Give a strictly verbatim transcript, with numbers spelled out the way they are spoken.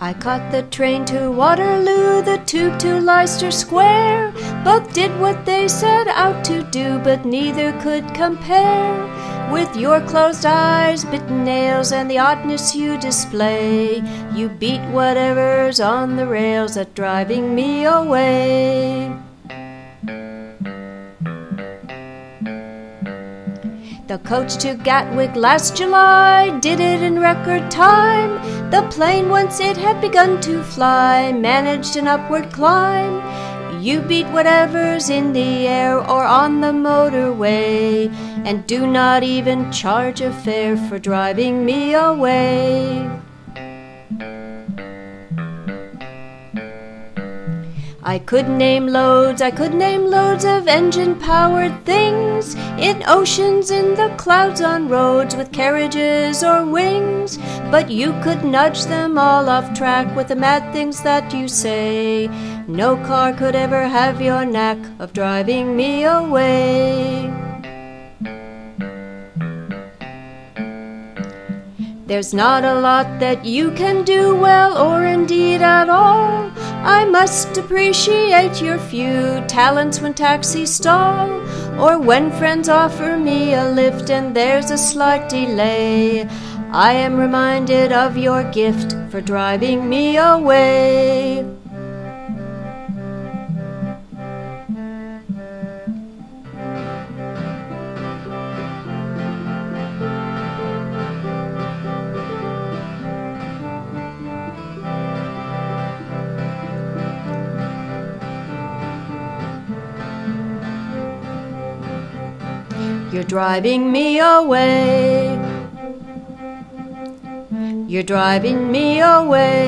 I caught the train to Waterloo, the tube to Leicester Square. Both did what they set out to do, but neither could compare with your closed eyes, bitten nails, and the oddness you display. You beat whatever's on the rails at driving me away. The coach to Gatwick last July did it in record time. The plane, once it had begun to fly, managed an upward climb. You beat whatever's in the air or on the motorway, and do not even charge a fare for driving me away. I could name loads, I could name loads of engine-powered things, in oceans, in the clouds, on roads, with carriages or wings. But you could nudge them all off track with the mad things that you say. No car could ever have your knack of driving me away. There's not a lot that you can do well, or indeed at all. I must appreciate your few talents when taxis stall, or when friends offer me a lift and there's a slight delay. I am reminded of your gift for driving me away. You're driving me away. You're driving me away.